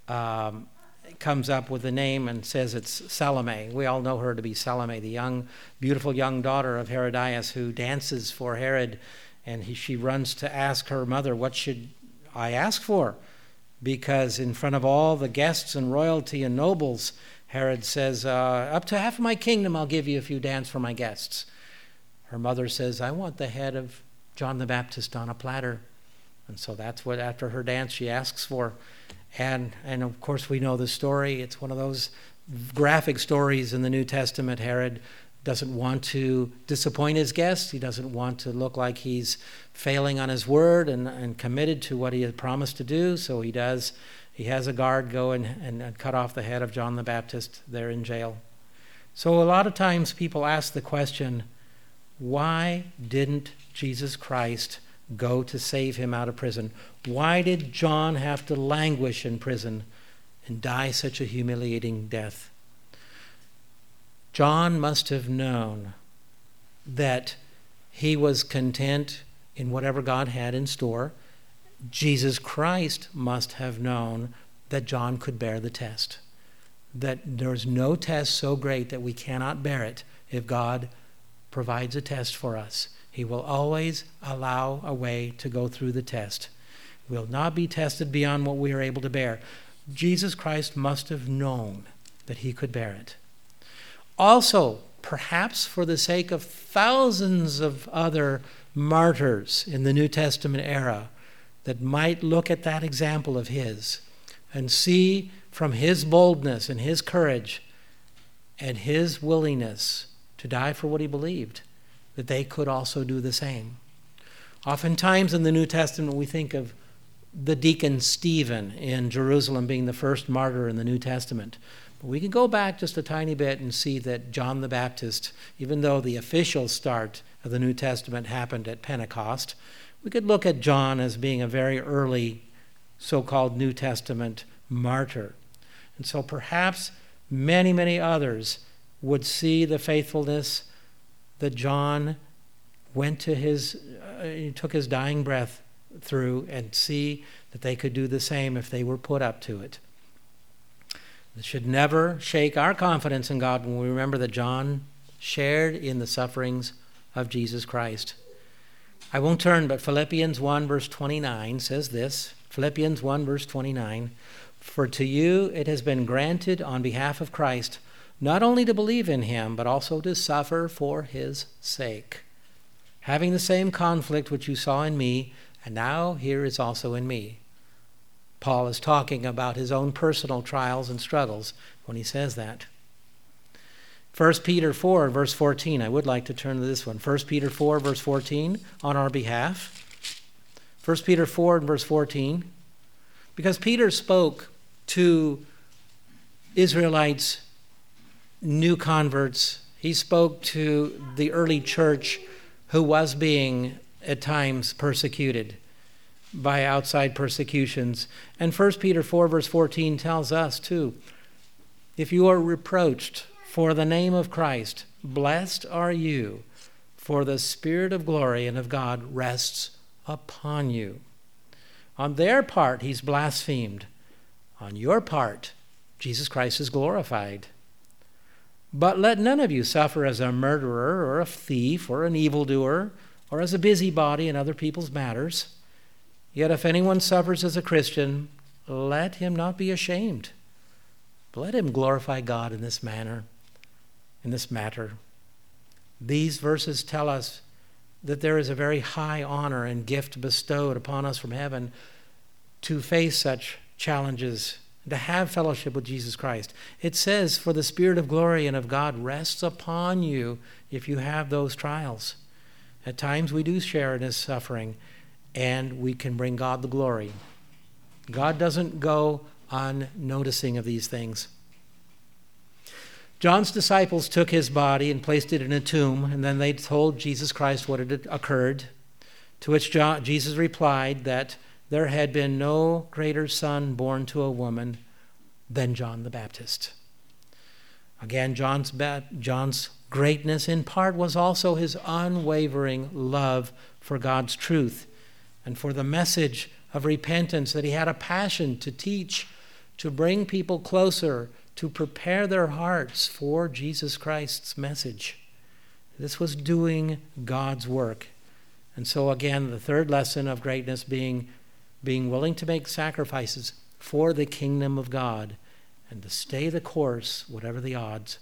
comes up with the name and says it's Salome. We all know her to be Salome, the beautiful young daughter of Herodias who dances for Herod, and she runs to ask her mother, what should I ask for? Because in front of all the guests and royalty and nobles, Herod says, up to half of my kingdom I'll give you if you dance for my guests. Her mother says, I want the head of John the Baptist on a platter. And so that's what, after her dance, she asks for. And of course, we know the story. It's one of those graphic stories in the New Testament. Herod doesn't want to disappoint his guests. He doesn't want to look like he's failing on his word and committed to what he had promised to do. So he does. He has a guard go and cut off the head of John the Baptist there in jail. So a lot of times people ask the question, why didn't Jesus Christ go to save him out of prison? Why did John have to languish in prison and die such a humiliating death? John must have known that he was content in whatever God had in store. Jesus Christ must have known that John could bear the test, that there's no test so great that we cannot bear it if God provides a test for us. He will always allow a way to go through the test. We'll not be tested beyond what we are able to bear. Jesus Christ must have known that he could bear it. Also, perhaps for the sake of thousands of other martyrs in the New Testament era that might look at that example of his and see from his boldness and his courage and his willingness to die for what he believed, that they could also do the same. Oftentimes in the New Testament, we think of the deacon Stephen in Jerusalem being the first martyr in the New Testament. But we can go back just a tiny bit and see that John the Baptist, even though the official start of the New Testament happened at Pentecost, we could look at John as being a very early so-called New Testament martyr. And so perhaps many, many others would see the faithfulness that John went to he took his dying breath through and see that they could do the same if they were put up to it. It should never shake our confidence in God when we remember that John shared in the sufferings of Jesus Christ. I won't turn, but Philippians 1 verse 29 says this. Philippians 1 verse 29, "For to you it has been granted on behalf of Christ not only to believe in him, but also to suffer for his sake, having the same conflict which you saw in me, and now here is also in me." Paul is talking about his own personal trials and struggles when he says that. 1 Peter 4, verse 14. I would like to turn to this one. 1 Peter 4, verse 14, on our behalf. 1 Peter 4 and verse 14. Because Peter spoke to Israelites, new converts. He spoke to the early church who was being at times persecuted by outside persecutions. And 1 Peter 4, verse 14 tells us too, "If you are reproached for the name of Christ, blessed are you, for the Spirit of glory and of God rests upon you." On their part, he's blasphemed. On your part, Jesus Christ is glorified. "But let none of you suffer as a murderer or a thief or an evildoer or as a busybody in other people's matters. Yet if anyone suffers as a Christian, let him not be ashamed, but let him glorify God in this matter. These verses tell us that there is a very high honor and gift bestowed upon us from heaven to face such challenges, to have fellowship with Jesus Christ. It says, "For the Spirit of glory and of God rests upon you if you have those trials." At times we do share in his suffering, and we can bring God the glory. God doesn't go unnoticing of these things. John's disciples took his body and placed it in a tomb, and then they told Jesus Christ what had occurred, to which Jesus replied that there had been no greater son born to a woman than John the Baptist. Again, John's greatness in part was also his unwavering love for God's truth and for the message of repentance that he had a passion to teach, to bring people closer, to prepare their hearts for Jesus Christ's message. This was doing God's work. And so again, the third lesson of greatness being willing to make sacrifices for the kingdom of God and to stay the course, whatever the odds.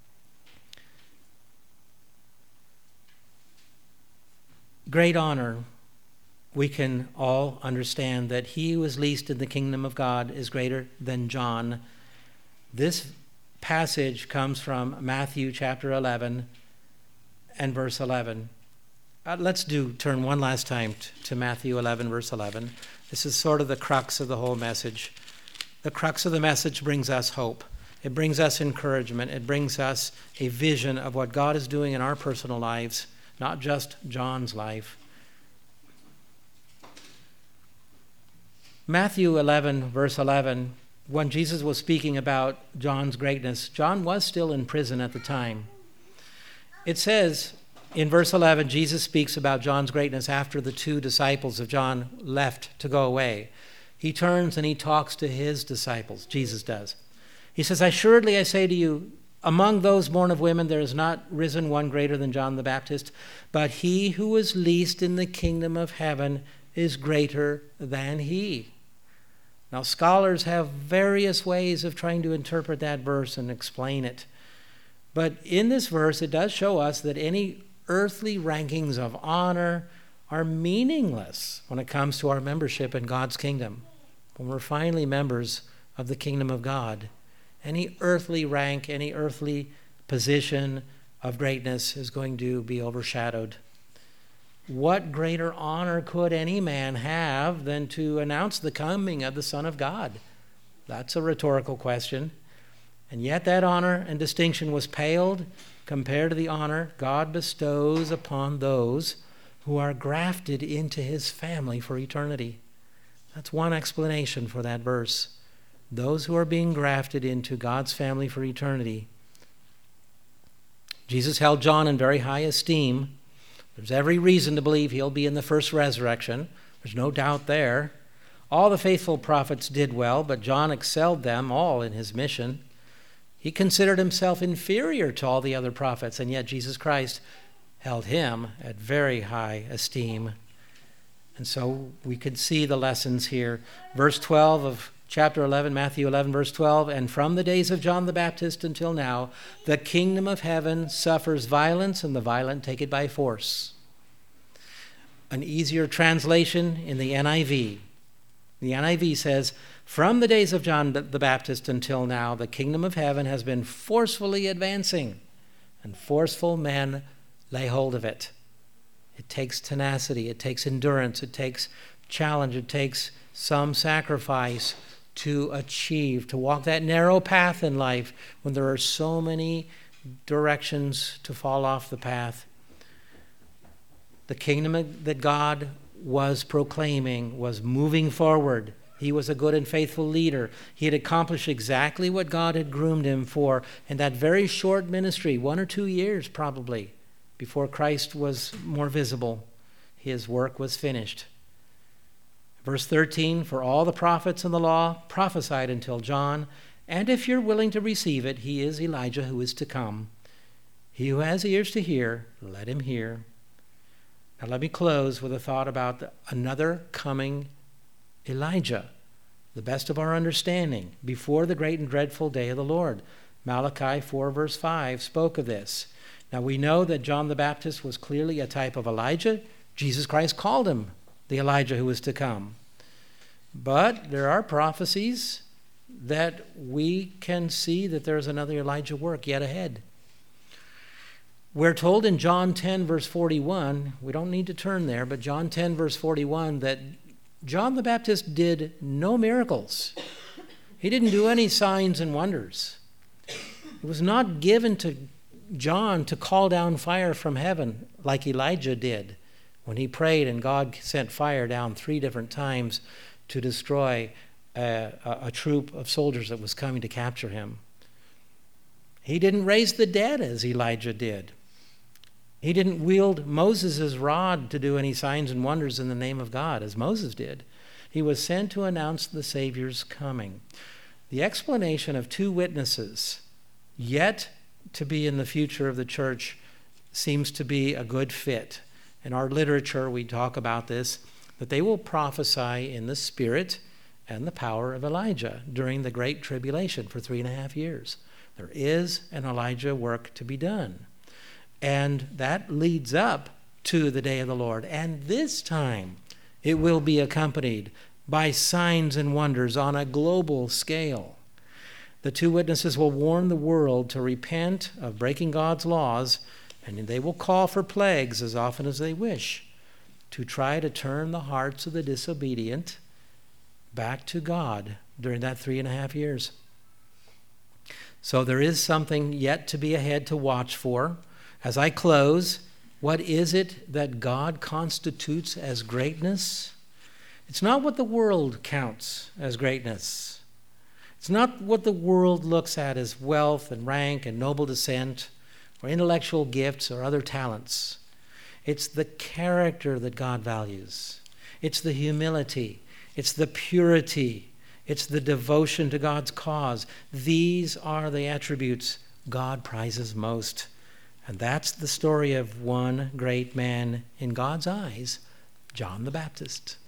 Great honor, we can all understand that he who is least in the kingdom of God is greater than John. This passage comes from Matthew chapter 11 and verse 11. Let's turn one last time to Matthew 11, verse 11. This is sort of the crux of the whole message. The crux of the message brings us hope. It brings us encouragement. It brings us a vision of what God is doing in our personal lives, not just John's life. Matthew 11, verse 11, when Jesus was speaking about John's greatness, John was still in prison at the time. It says in verse 11, Jesus speaks about John's greatness after the two disciples of John left to go away. He turns and he talks to his disciples, Jesus does. He says, "Assuredly I say to you, among those born of women there is not risen one greater than John the Baptist, but he who is least in the kingdom of heaven is greater than he." Now, scholars have various ways of trying to interpret that verse and explain it. But in this verse, it does show us that any earthly rankings of honor are meaningless when it comes to our membership in God's kingdom. When we're finally members of the kingdom of God, any earthly rank, any earthly position of greatness is going to be overshadowed. What greater honor could any man have than to announce the coming of the Son of God? That's a rhetorical question. And yet that honor and distinction was paled compared to the honor God bestows upon those who are grafted into his family for eternity. That's one explanation for that verse. Those who are being grafted into God's family for eternity. Jesus held John in very high esteem, There's every reason to believe he'll be in the first resurrection. There's no doubt there. All the faithful prophets did well, but John excelled them all in his mission. He considered himself inferior to all the other prophets, and yet Jesus Christ held him at very high esteem. And so we could see the lessons here. Verse 12 of chapter 11, Matthew 11, verse 12, and from the days of John the Baptist until now, the kingdom of heaven suffers violence, and the violent take it by force. An easier translation in the NIV. The NIV says, from the days of John the Baptist until now, the kingdom of heaven has been forcefully advancing, and forceful men lay hold of it. It takes tenacity, it takes endurance, it takes challenge, it takes some sacrifice to achieve, to walk that narrow path in life when there are so many directions to fall off the path. The kingdom that God was proclaiming was moving forward. He was a good and faithful leader. He had accomplished exactly what God had groomed him for in that very short ministry, 1 or 2 years probably, before Christ was more visible. His work was finished. Verse 13, for all the prophets and the law prophesied until John, and if you're willing to receive it, he is Elijah who is to come. He who has ears to hear, let him hear. Now let me close with a thought about another coming Elijah, the best of our understanding, before the great and dreadful day of the Lord. Malachi 4 verse 5 spoke of this. Now we know that John the Baptist was clearly a type of Elijah. Jesus Christ called him the Elijah who was to come. But there are prophecies that we can see that there's another Elijah work yet ahead. We're told in John 10 verse 41, we don't need to turn there, but John 10 verse 41, that John the Baptist did no miracles. He didn't do any signs and wonders. It was not given to John to call down fire from heaven like Elijah did when he prayed and God sent fire down 3 different times to destroy a troop of soldiers that was coming to capture him. He didn't raise the dead as Elijah did. He didn't wield Moses' rod to do any signs and wonders in the name of God as Moses did. He was sent to announce the Savior's coming. The explanation of 2 witnesses yet to be in the future of the church seems to be a good fit. In our literature, we talk about this, that they will prophesy in the spirit and the power of Elijah during the Great Tribulation for 3.5 years. There is an Elijah work to be done. And that leads up to the day of the Lord. And this time, it will be accompanied by signs and wonders on a global scale. The 2 witnesses will warn the world to repent of breaking God's laws, and they will call for plagues as often as they wish to try to turn the hearts of the disobedient back to God during that 3.5 years. So there is something yet to be ahead to watch for. As I close, what is it that God constitutes as greatness? It's not what the world counts as greatness. It's not what the world looks at as wealth and rank and noble descent or intellectual gifts or other talents. It's the character that God values. It's the humility. It's the purity. It's the devotion to God's cause. These are the attributes God prizes most. And that's the story of one great man in God's eyes, John the Baptist.